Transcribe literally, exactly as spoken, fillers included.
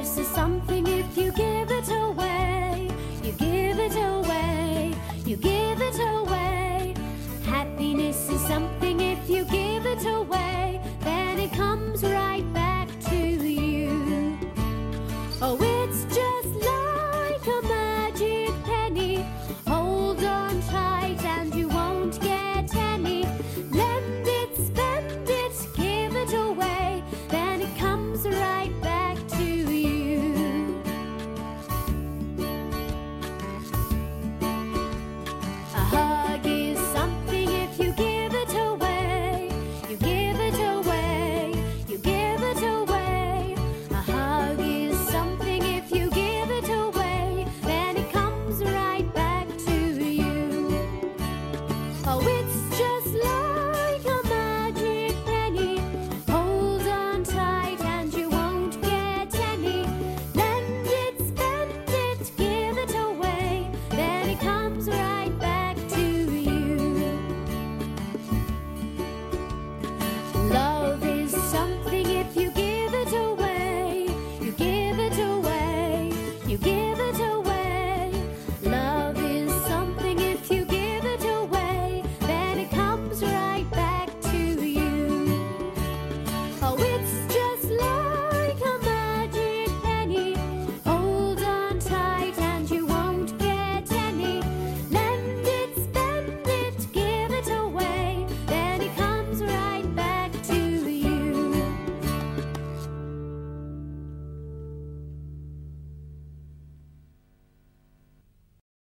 Happiness is something if you give it away. You give it away. You give it away. Happiness is something if you give it away. Then it comes right